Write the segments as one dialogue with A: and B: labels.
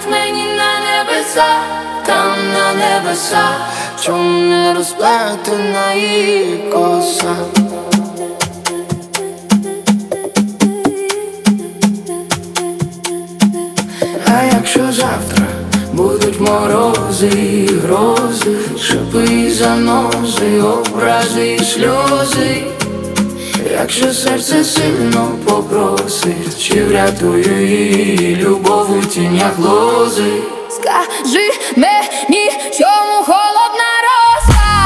A: скажіть мені на небеса, там на небеса, чому не розплетена її коса? А якщо завтра будуть морози і грози, шипи і занози, образи і сльози, якщо серце сильно попросить, чи врятую її любов у тінях лози?
B: Скажи мені, чому холодна роса,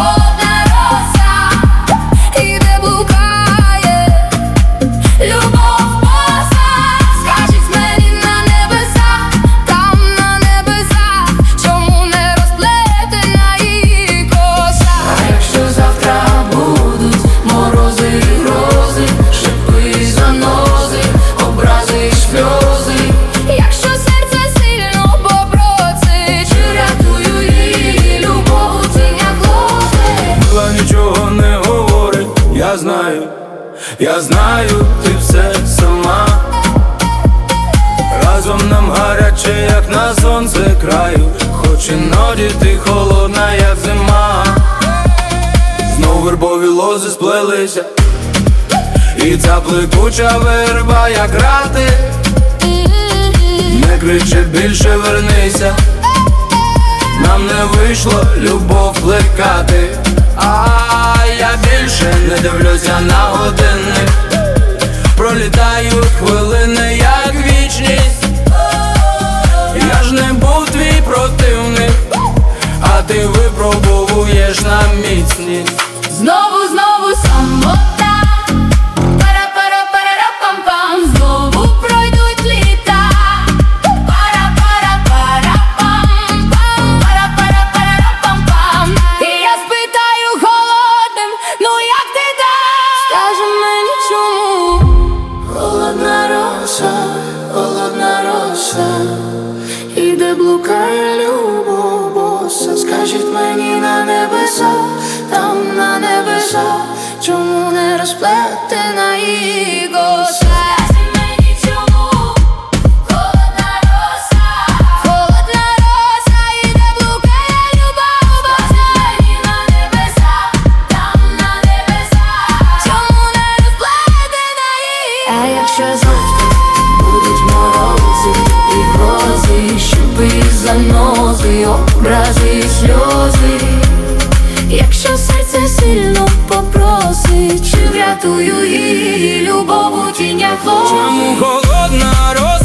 B: іде блукає любов боса? Скажіть мені на небеса, там на небеса, чому не розплетена її коса?
A: А якщо завтра будуть морози і грози, шипи і занози, образи і сльози,
B: Якщо серце сильно попросить,
A: чи врятую її любов у тінях лози?
C: Мила нічого не говорить, я знаю, ти все сама. Разом нам гаряче, як на сонце краю, хоч іноді ти холодна, як зима. Знов вербові лози сплелися, і ця плекуча верба, як грати, не кричи більше, вернися. Нам не вийшло любов плекати, а я більше не дивлюся на годинник. Пролітають хвилини, як вічність. Я ж не був твій противник, а ти випробовуєш на міцність.
B: знову самота, пара-пара-пара-пам-пам, знову пройдуть літа, пара-пара-пара-пам-пам, пара-пара-пара-пам-пам. І я спитаю холодним, ну як ти так? Скажи мені чому?
A: Холодна роса, іде блукає любов боса. Скажіть мені на небеса, там на небеса, чому не розплетена її коса?
B: Скажи мені чому? Холодна роса, іде блукає любов боса. Мені на небеса, там на небеса, чому не розплетена її?
A: А якщо завтра будуть морози і грози, шипи і занози, образи і сльози, якщо серце сильно попросить, чи врятую її любов у тінях лози?
C: Чому холодна роса?